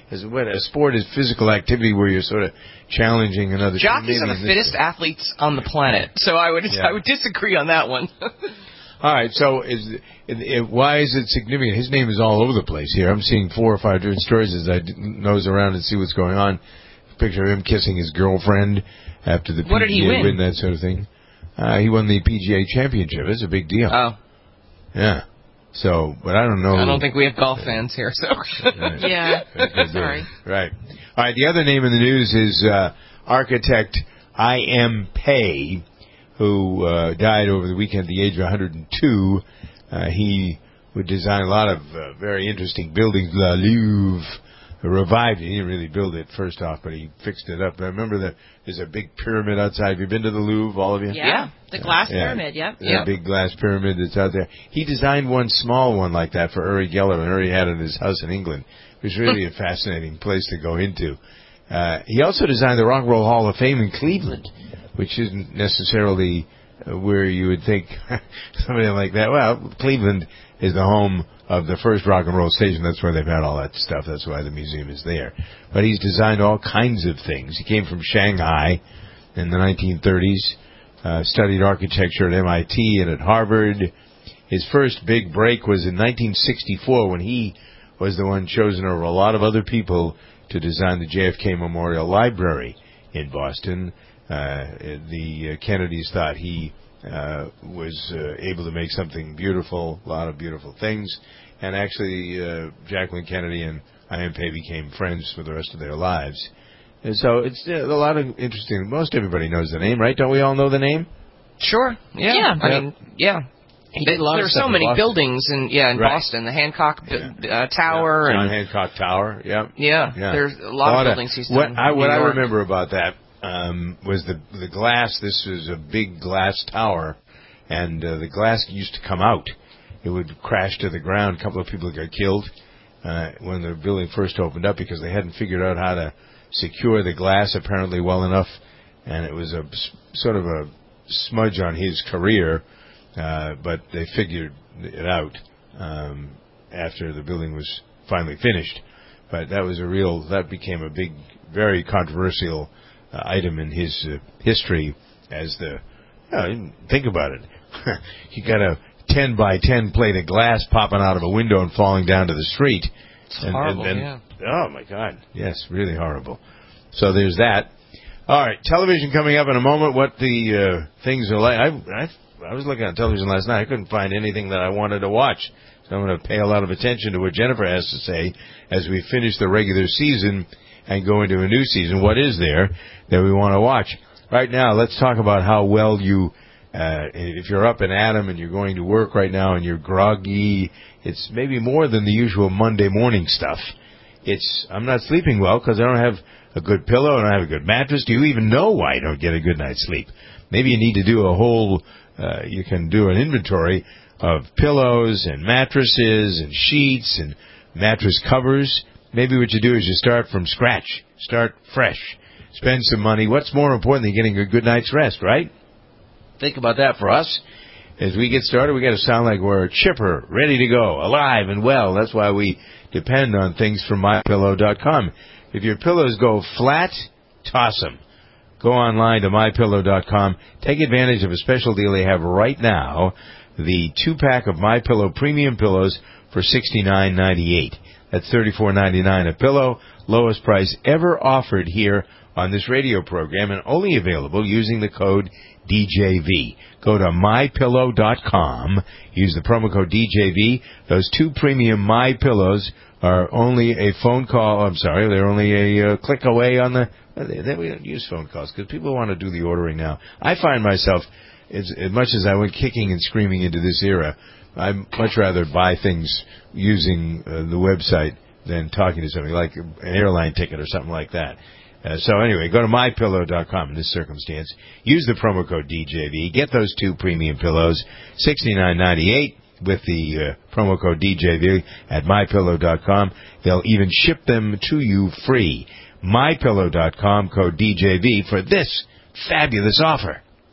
Is what a sport is physical activity where you're sort of challenging another. Jockeys are the fittest athletes on the planet, so I would Yeah. I would disagree on that one. All right, so is it, it, why is it significant? His name is all over the place here. I'm seeing four or five different stories as I nose around and see what's going on. Picture of him kissing his girlfriend after the What P did he G A win? win, that sort of thing. Uh, he won the P G A championship. It's a big deal. Oh. Yeah. So, but I don't know. I don't think we have golf fans here, so. Yeah. Sorry. Right. All right. The other name in the news is uh, architect I M Pei, who uh, died over the weekend at the age of one hundred two. Uh, he would design a lot of uh, very interesting buildings. La Louvre revived it. He didn't really build it first off, but he fixed it up. I remember that there's a big pyramid outside. Have you been to the Louvre, all of you? Yeah, the glass Yeah. pyramid, yep. That yep. big glass pyramid that's out there. He designed one small one like that for Uri Geller, and Uri had it in his house in England. It was really a fascinating place to go into. Uh, he also designed the Rock and Roll Hall of Fame in Cleveland, which isn't necessarily uh, where you would think somebody like that. Well, Cleveland is the home of the first rock and roll station. That's where they've had all that stuff. That's why the museum is there. But he's designed all kinds of things. He came from Shanghai in the nineteen thirties, uh, studied architecture at M I T and at Harvard. His first big break was in nineteen sixty-four when he was the one chosen over a lot of other people to design the J F K Memorial Library in Boston. Uh, the uh, Kennedys thought he uh, was uh, able to make something beautiful, a lot of beautiful things. And actually, uh, Jacqueline Kennedy and I M Pei became friends for the rest of their lives. And so it's uh, a lot of interesting. Most everybody knows the name, right? Don't we all know the name? Sure. Yeah. Yeah. I mean, yeah. He did a lot there of are stuff so in many Boston. buildings in yeah in Right. Boston, the Hancock uh, Tower, John and Hancock Tower. Yep. yeah, Yeah. there's a lot of buildings he's what done. I, in what New I York. remember about that um, was the the glass. This was a big glass tower, and uh, the glass used to come out. It would crash to the ground. A couple of people got killed uh, when the building first opened up because they hadn't figured out how to secure the glass apparently well enough, and it was a s- sort of a smudge on his career. Uh, but they figured it out um, after the building was finally finished. But that was a real, that became a big, very controversial uh, item in his uh, history as the, you know, think about it. You got a ten by ten plate of glass popping out of a window and falling down to the street. It's and, horrible, and, and, yeah. Oh, my God. Yes, really horrible. So there's that. All right, television coming up in a moment. What the uh, things are like. I, I I was looking at television last night. I couldn't find anything that I wanted to watch. So I'm going to pay a lot of attention to what Jennifer has to say as we finish the regular season and go into a new season. What is there that we want to watch? Right now, let's talk about how well you, uh, if you're up and at 'em and you're going to work right now and you're groggy, it's maybe more than the usual Monday morning stuff. It's, I'm not sleeping well because I don't have a good pillow and I don't have a good mattress. Do you even know why you don't get a good night's sleep? Maybe you need to do a whole Uh, you can do an inventory of pillows and mattresses and sheets and mattress covers. Maybe what you do is you start from scratch. Start fresh. Spend some money. What's more important than getting a good night's rest, right? Think about that for us. As we get started, we got to sound like we're chipper, ready to go, alive and well. That's why we depend on things from my pillow dot com. If your pillows go flat, toss them. Go online to my pillow dot com. Take advantage of a special deal they have right now. The two-pack of MyPillow premium pillows for sixty-nine ninety-eight. That's thirty-four ninety-nine a pillow. Lowest price ever offered here on this radio program and only available using the code D J V. Go to my pillow dot com. Use the promo code D J V. Those two premium My Pillows are only a phone call. I'm sorry, they're only a uh, click away on the. They, they, we don't use phone calls because people want to do the ordering now. I find myself, as, as much as I went kicking and screaming into this era, I'd much rather buy things using uh, the website than talking to somebody like an airline ticket or something like that. Uh, so anyway, go to my pillow dot com in this circumstance. Use the promo code D J V. Get those two premium pillows, sixty-nine ninety-eight with the uh, promo code D J V at my pillow dot com. They'll even ship them to you free. my pillow dot com, code D J V for this fabulous offer.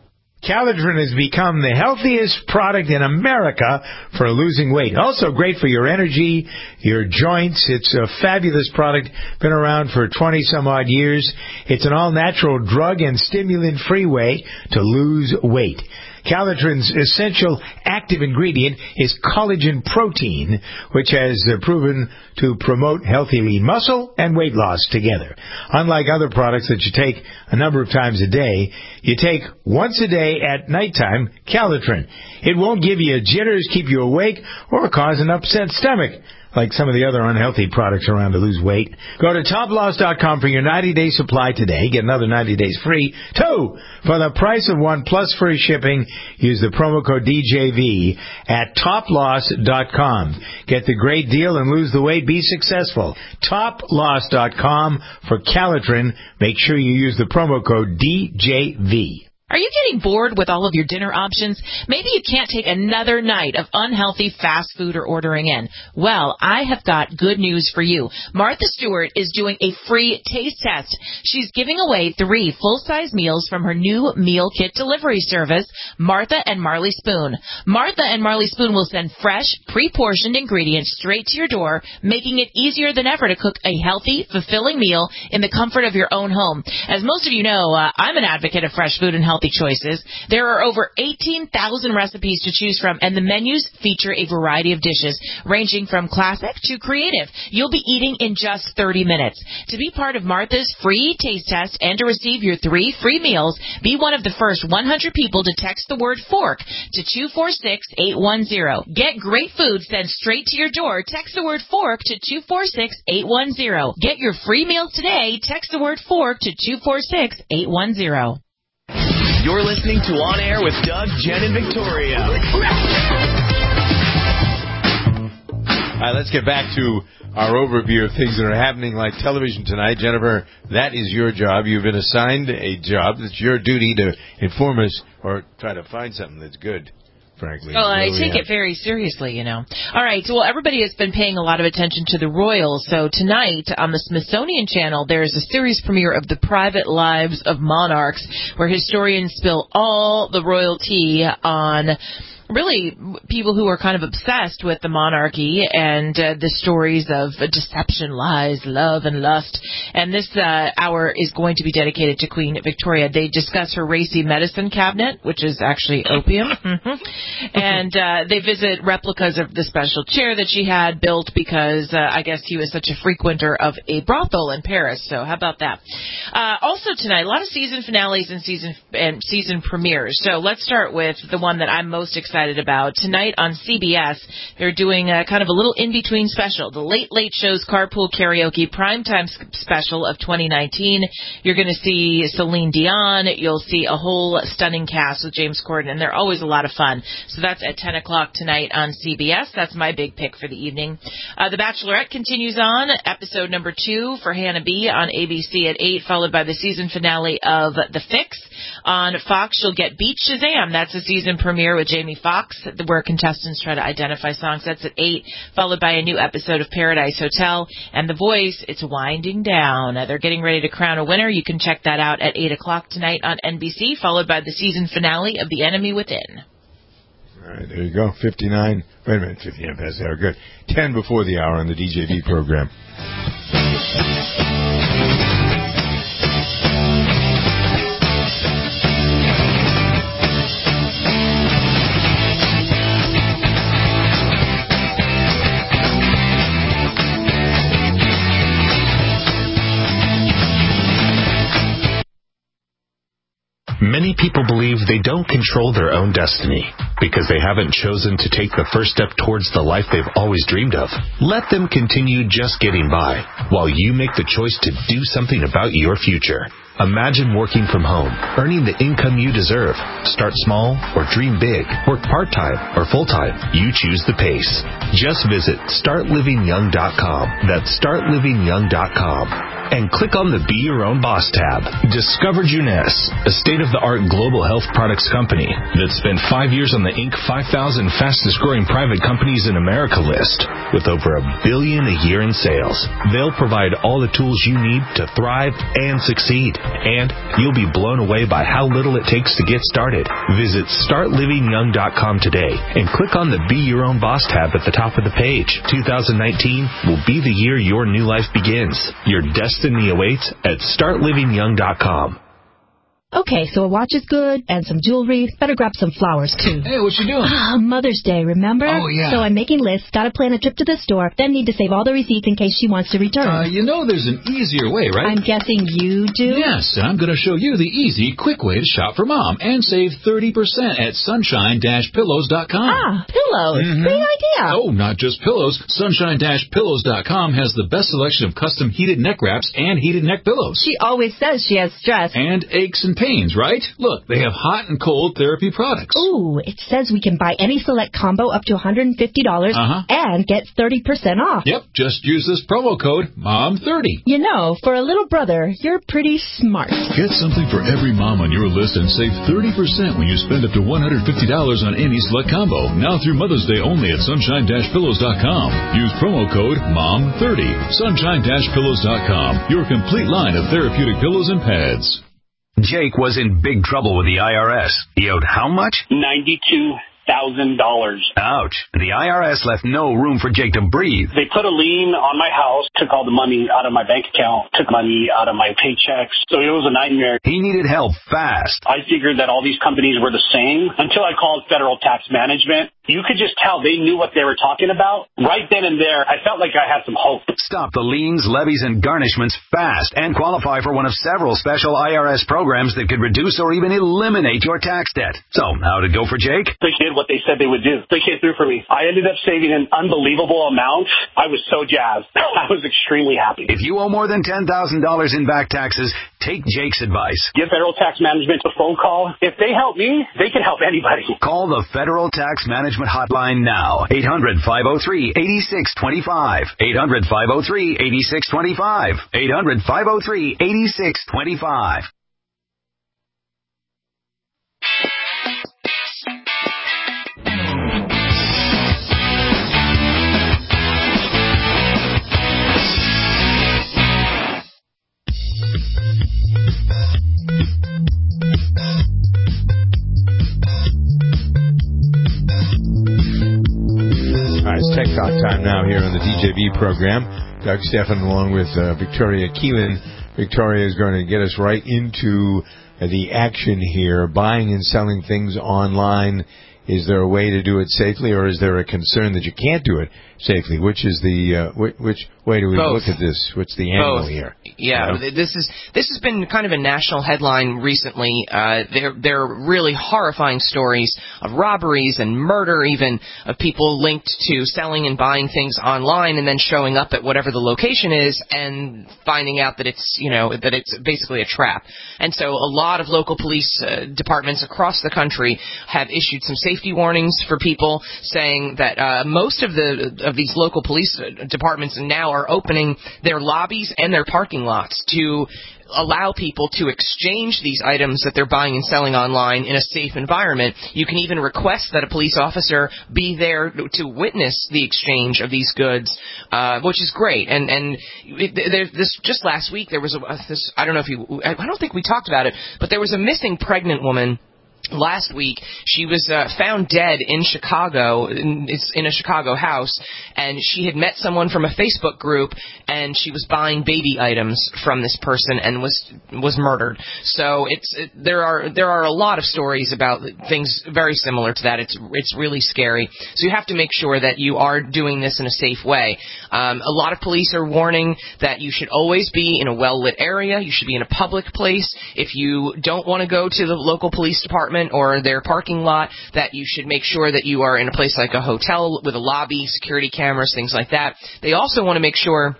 Calitrin has become the healthiest product in America for losing weight. Also great for your energy, your joints. It's a fabulous product. Been around for twenty some odd years. It's an all-natural drug and stimulant-free way to lose weight. Calitrin's essential active ingredient is collagen protein, which has uh, proven to promote healthy lean muscle and weight loss together. Unlike other products that you take a number of times a day, you take once a day at nighttime Calitrin. It won't give you jitters, keep you awake, or cause an upset stomach, like some of the other unhealthy products around to lose weight. Go to top loss dot com for your ninety-day supply today. Get another ninety days free. Two, for the price of one plus free shipping, use the promo code D J V at top loss dot com. Get the great deal and lose the weight. Be successful. top loss dot com for Calitrin. Make sure you use the promo code D J V. Are you getting bored with all of your dinner options? Maybe you can't take another night of unhealthy fast food or ordering in. Well, I have got good news for you. Martha Stewart is doing a free taste test. She's giving away three full-size meals from her new meal kit delivery service, Martha and Marley Spoon. Martha and Marley Spoon will send fresh, pre-portioned ingredients straight to your door, making it easier than ever to cook a healthy, fulfilling meal in the comfort of your own home. As most of you know, uh, I'm an advocate of fresh food and healthy choices. There are over eighteen thousand recipes to choose from, and the menus feature a variety of dishes, ranging from classic to creative. You'll be eating in just thirty minutes. To be part of Martha's free taste test and to receive your three free meals, be one of the first one hundred people to text the word fork to two four six, eight one zero. Get great food sent straight to your door. Text the word fork to two four six, eight one zero. Get your free meals today. Text the word fork to two four six, eight one zero. You're listening to On Air with Doug, Jen, and Victoria. All right, let's get back to our overview of things that are happening like television tonight. Jennifer, that is your job. You've been assigned a job. It's your duty to inform us or try to find something that's good. Frankly. Well, I take it very seriously, you know. All right, well, everybody has been paying a lot of attention to the royals. So tonight on the Smithsonian Channel, there's a series premiere of The Private Lives of Monarchs, where historians spill all the royalty on really people who are kind of obsessed with the monarchy and uh, the stories of uh, deception, lies, love, and lust. And this uh, hour is going to be dedicated to Queen Victoria. They discuss her racy medicine cabinet, which is actually opium. And uh, they visit replicas of the special chair that she had built because uh, I guess he was such a frequenter of a brothel in Paris. So how about that? Uh, also tonight, a lot of season finales and season and season premieres. So let's start with the one that I'm most excited about. Tonight on C B S, they're doing a kind of a little in-between special, the Late Late Show's Carpool Karaoke Primetime Special of twenty nineteen. You're going to see Celine Dion. You'll see a whole stunning cast with James Corden, and they're always a lot of fun. So that's at ten o'clock tonight on C B S. That's my big pick for the evening. Uh, the Bachelorette continues on, episode number two for Hannah B. on A B C at eight, followed by the season finale of The Fix. On Fox, you'll get Beat Shazam. That's a season premiere with Jamie Foxx, where contestants try to identify songs. That's at eight, followed by a new episode of Paradise Hotel. And The Voice, it's winding down. They're getting ready to crown a winner. You can check that out at eight o'clock tonight on N B C, followed by the season finale of The Enemy Within. All right, there you go. fifty-nine. Wait a minute, fifty-nine past the hour. Good. ten before the hour on the D J V program. Many people believe they don't control their own destiny because they haven't chosen to take the first step towards the life they've always dreamed of. Let them continue just getting by while you make the choice to do something about your future. Imagine working from home, earning the income you deserve. Start small or dream big. Work part-time or full-time. You choose the pace. Just visit start living young dot com. That's start living young dot com. and click on the Be Your Own Boss tab. Discover Juness, a state-of-the-art global health products company that spent five years on the Inc five thousand fastest-growing private companies in America list with over a billion a year in sales. They'll provide all the tools you need to thrive and succeed, and you'll be blown away by how little it takes to get started. Visit start living young dot com today and click on the Be Your Own Boss tab at the top of the page. two thousand nineteen will be the year your new life begins. Your destiny awaits at start living young dot com. Okay, so a watch is good, and some jewelry. Better grab some flowers, too. Hey, what you doing? Ah, Mother's Day, remember? Oh, yeah. So I'm making lists, gotta plan a trip to the store, then need to save all the receipts in case she wants to return. Uh, you know there's an easier way, right? I'm guessing you do? Yes, and I'm going to show you the easy, quick way to shop for Mom and save thirty percent at sunshine dash pillows dot com. Ah, pillows. Mm-hmm. Great idea. Oh, not just pillows. sunshine dash pillows dot com has the best selection of custom heated neck wraps and heated neck pillows. She always says she has stress. And aches and pains, right? Look, they have hot and cold therapy products. Ooh, it says we can buy any select combo up to one hundred fifty dollars uh-huh. and get thirty percent off. Yep, just use this promo code mom thirty. You know, for a little brother, you're pretty smart. Get something for every mom on your list and save thirty percent when you spend up to one hundred fifty dollars on any select combo. Now through Mother's Day only at sunshine dash pillows dot com. Use promo code mom thirty. sunshine dash pillows dot com. Your complete line of therapeutic pillows and pads. Jake was in big trouble with the I R S. He owed how much? ninety-two thousand dollars. Ouch. The I R S left no room for Jake to breathe. They put a lien on my house, took all the money out of my bank account, took money out of my paychecks. So it was a nightmare. He needed help fast. I figured that all these companies were the same until I called Federal Tax Management. You could just tell they knew what they were talking about. Right then and there, I felt like I had some hope. Stop the liens, levies, and garnishments fast and qualify for one of several special I R S programs that could reduce or even eliminate your tax debt. So, how'd it go for Jake? They did what they said they would do. They came through for me. I ended up saving an unbelievable amount. I was so jazzed. I was extremely happy. If you owe more than ten thousand dollars in back taxes, take Jake's advice. Give Federal Tax Management a phone call. If they help me, they can help anybody. Call the Federal Tax Management hotline now. eight hundred, five oh three, eight six two five. eight hundred, five oh three, eight six two five. eight hundred, five oh three, eight six two five. All right, it's Tech Talk time now here on the D J V program. Doug Stephan along with uh, Victoria Keelan. Victoria is going to get us right into uh, the action here. Buying and selling things online. Is there a way to do it safely, or is there a concern that you can't do it safely? Which is the uh, which, which way do we Both. look at this? What's the angle Both. here? Yeah, you know? this is this has been kind of a national headline recently. Uh, there there are really horrifying stories of robberies and murder, even of people linked to selling and buying things online and then showing up at whatever the location is and finding out that it's you know that it's basically a trap. And so a lot of local police uh, departments across the country have issued some safety warnings for people, saying that uh, most of the of these local police departments now are opening their lobbies and their parking lots to allow people to exchange these items that they're buying and selling online in a safe environment. You can even request that a police officer be there to witness the exchange of these goods, uh, which is great. And and it, there, this just last week there was a this I don't know if you I don't think we talked about it, but there was a missing pregnant woman. Last week, she was uh, found dead in Chicago, in, in a Chicago house, and she had met someone from a Facebook group, and she was buying baby items from this person and was was murdered. So it's it, there are there are a lot of stories about things very similar to that. It's it's really scary. So you have to make sure that you are doing this in a safe way. Um, a lot of police are warning that you should always be in a well-lit area. You should be in a public place. If you don't want to go to the local police department or their parking lot, that you should make sure that you are in a place like a hotel with a lobby, security cameras, things like that. They also want to make sure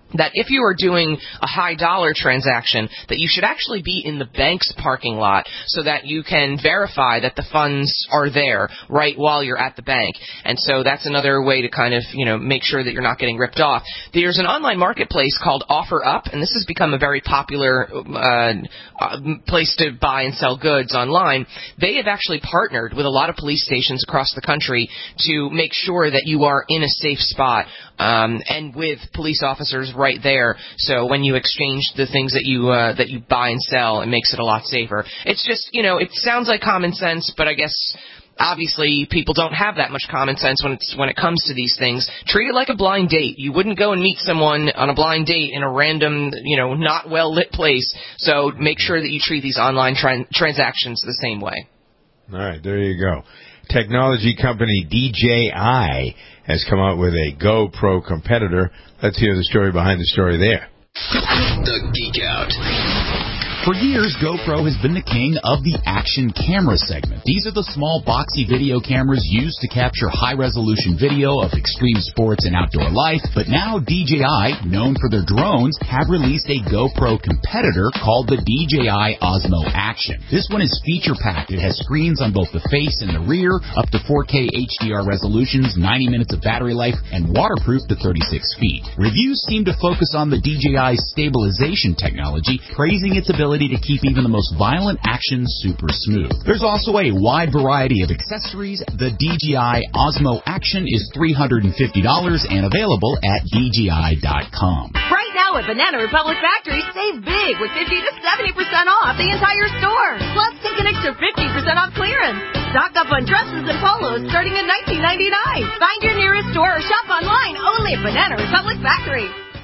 that if you are doing a high dollar transaction, that you should actually be in the bank's parking lot so that you can verify that the funds are there right while you're at the bank. And so that's another way to kind of, you know, make sure that you're not getting ripped off. There's an online marketplace called OfferUp, and this has become a very popular uh, uh, place to buy and sell goods online. They have actually partnered with a lot of police stations across the country to make sure that you are in a safe spot, um, and with police officers right there. So when you exchange the things that you uh, that you buy and sell, it makes it a lot safer. It's just, you know, it sounds like common sense, but I guess obviously people don't have that much common sense when it's when it comes to these things. Treat it like a blind date. You wouldn't go and meet someone on a blind date in a random, you know, not well lit place. So make sure that you treat these online tra- transactions the same way. All right, there you go. Technology company D J I has come out with a GoPro competitor. Let's hear the story behind the story there. The Geek Out. For years, GoPro has been the king of the action camera segment. These are the small, boxy video cameras used to capture high-resolution video of extreme sports and outdoor life. But now D J I, known for their drones, have released a GoPro competitor called the D J I Osmo Action. This one is feature-packed. It has screens on both the face and the rear, up to four K H D R resolutions, ninety minutes of battery life, and waterproof to thirty-six feet. Reviews seem to focus on the D J I's stabilization technology, praising its ability to keep even the most violent action super smooth. There's also a wide variety of accessories. The D J I Osmo Action is three hundred fifty dollars and available at D J I dot com. Right now at Banana Republic Factory, save big with fifty to seventy percent off the entire store. Plus, take an extra fifty percent off clearance. Stock up on dresses and polos starting at nineteen ninety-nine. Find your nearest store or shop online only at Banana Republic Factory.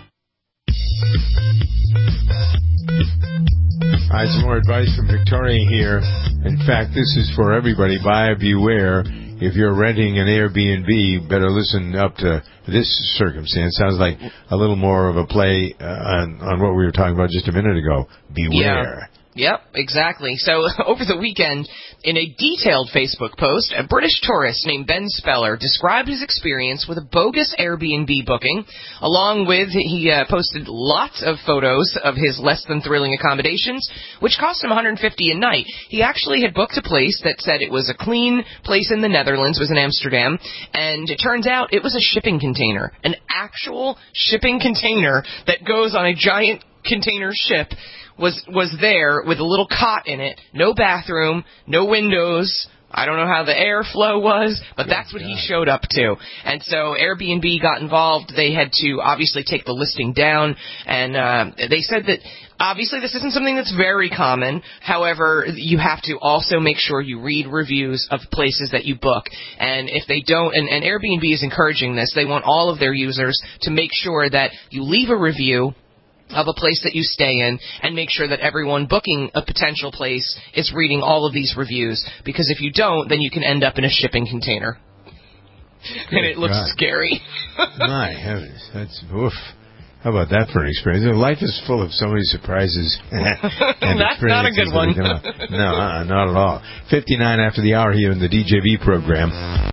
All right, some more advice from Victoria here. In fact, this is for everybody. Buyer beware. If you're renting an Airbnb, better listen up to this circumstance. Sounds like a little more of a play uh, on, on what we were talking about just a minute ago. Beware. Yeah. Yep, exactly. So over the weekend, in a detailed Facebook post, a British tourist named Ben Speller described his experience with a bogus Airbnb booking. Along with, he uh, posted lots of photos of his less than thrilling accommodations, which cost him one hundred fifty dollars a night. He actually had booked a place that said it was a clean place in the Netherlands, was in Amsterdam, and it turns out it was a shipping container, an actual shipping container that goes on a giant container ship. was was there with a little cot in it, no bathroom, no windows. I don't know how the airflow was, but that's what he showed up to. And so Airbnb got involved. They had to obviously take the listing down, and uh, they said that obviously this isn't something that's very common. However, you have to also make sure you read reviews of places that you book. And if they don't, and, and Airbnb is encouraging this, they want all of their users to make sure that you leave a review of a place that you stay in, and make sure that everyone booking a potential place is reading all of these reviews, because if you don't, then you can end up in a shipping container. Good and it looks God. Scary. My heavens, that's oof. How about that for an experience? Life is full of so many surprises. And that's not a good one. No, uh, not at all. fifty-nine after the hour here in the D J V program.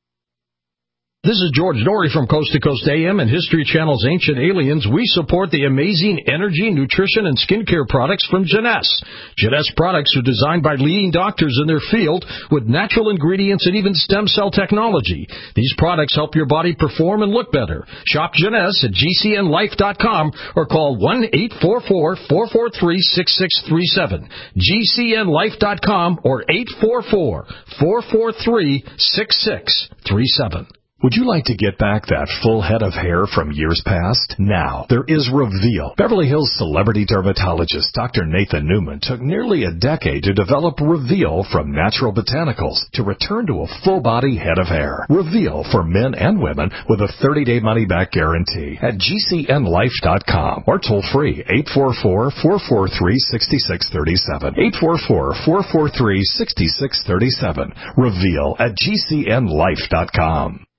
This is George Norrie from Coast to Coast A M and History Channel's Ancient Aliens. We support the amazing energy, nutrition, and skincare products from Jeunesse. Jeunesse products are designed by leading doctors in their field with natural ingredients and even stem cell technology. These products help your body perform and look better. Shop Jeunesse at G C N life dot com or call one eight four four, four four three, six six three seven. G C N life dot com or eight four four, four four three, six six three seven. Would you like to get back that full head of hair from years past? Now, there is Reveal. Beverly Hills celebrity dermatologist Doctor Nathan Newman took nearly a decade to develop Reveal from natural botanicals to return to a full-body head of hair. Reveal for men and women with a thirty-day money-back guarantee at G C N life dot com or toll-free eight four four, four four three, six six three seven. eight four four, four four three, six six three seven. Reveal at G C N life dot com.